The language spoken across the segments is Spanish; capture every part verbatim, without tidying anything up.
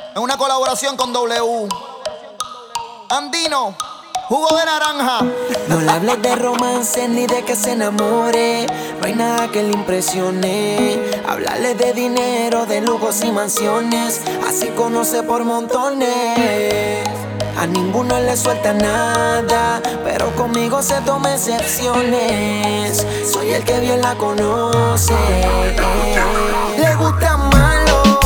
en una colaboración con W. Andino, jugo de naranja. No le hables de romance ni de que se enamore. No hay nada que le impresione. Hablarle de dinero, de lujos y mansiones. Así conoce por montones. A ninguno le suelta nada, pero conmigo se toma excepciones. Soy el que bien la conoce. Le gusta malo,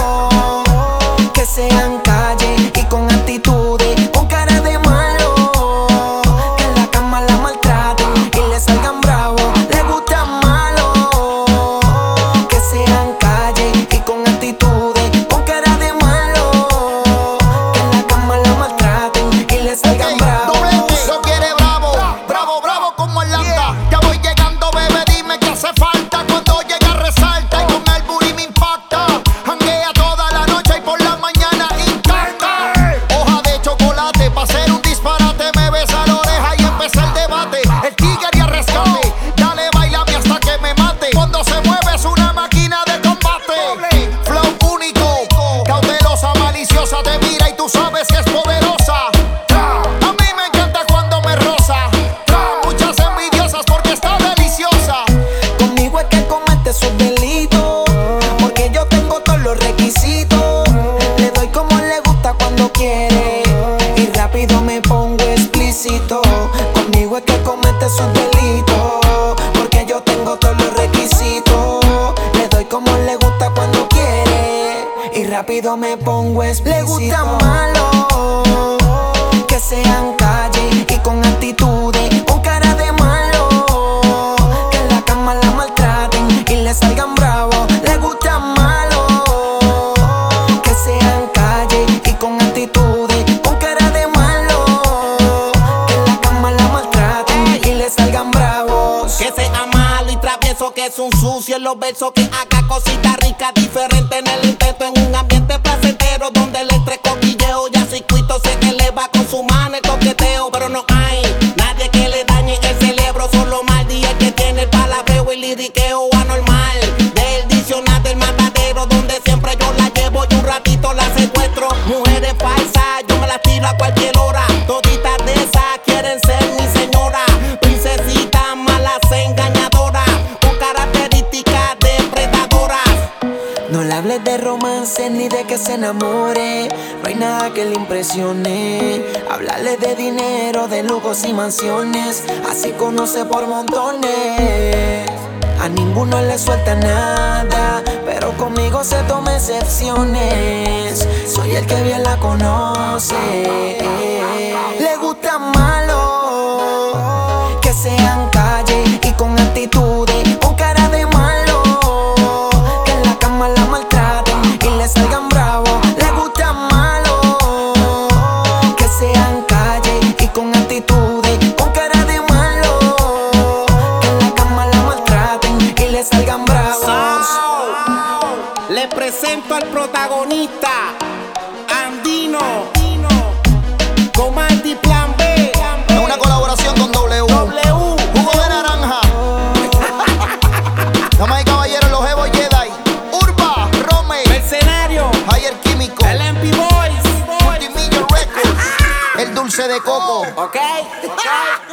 que sean calle y con actitudes, con cara de malo, que en la cama la maltraten y le salgan bravos. Le gusta malo, que sean calle y con actitudes, con cara de malo, que en la cama la maltraten y le salgan bravos. Lo quiere bravo, bravo, bravo como Atlanta. Ya voy llegando, bebé, dime qué hace falta. Cuando llega resalta y con el booty me impacta. Janguea toda la noche y por la mañana intacta. Hoja de chocolate pa' hacer un disparate. Me besa la oreja y empieza el debate. El tigre y el rescate. Dale, bailame hasta que me mate. Cuando se mueve es una máquina de combate. Flow único, cautelosa, maliciosa. Te mira y tú sabes que es poderosa. A mí me encanta cuando me roza. Muchas envidiosas porque está deliciosa. Conmigo es que comete sus delitos, porque yo tengo todos los requisitos. Le doy como le gusta cuando quiere y rápido me pongo explícito. Conmigo es que comete sus delitos, porque yo tengo todos los requisitos. Le doy como le gusta cuando quiere y rápido me pongo explícito. Le gusta malo, que sean calle y con actitudes, con cara de malo, que en la cama la maltraten y le salgan bravos. Le gusta malo, que sean calle y con actitudes, con cara de malo, que en la cama la maltraten y le salgan bravos. Que sea malo y travieso, que es un sucio en los versos, que haga cositas ricas, diferentes en el intento, en un ambiente placentero donde le entre coquilleo y a circuito se eleva con su mano el coqueteo. Pero no hay nadie que le dañe el cerebro, solo mal día que tiene el palabreo y liriqueo anormal del diccionario del matadero, donde siempre yo la llevo y un ratito la secuestro. Mujeres falsas, yo me las tiro a cualquier hora, toditas de esas quieren ser mi señora. Princesitas malas engañadoras, con características depredadoras. No le hables de romance ni de que se enamore. No hay nada que le impresione. Hablarle de dinero, de lujos y mansiones. Así conoce por montones. A ninguno le suelta nada, pero conmigo se toma excepciones. Soy el que bien la conoce. Le gusta malo, que sean calle y con actitudes, con cara de malo, que en la cama la maltraten y le salgan bravos. Le gusta malo, que sean calle y con actitudes, con cara de malo, que en la cama la maltraten y le salgan bravos. Le presento al protagonista, Andino, con Marty Plan B, En una colaboración con W. W. Jugo de naranja. Damas y caballeros, los Evo Jedi. Urba, Rome, Mercenario, Higher Químico, el M P Boys, Multimillion Records, el dulce de coco. ok, ok.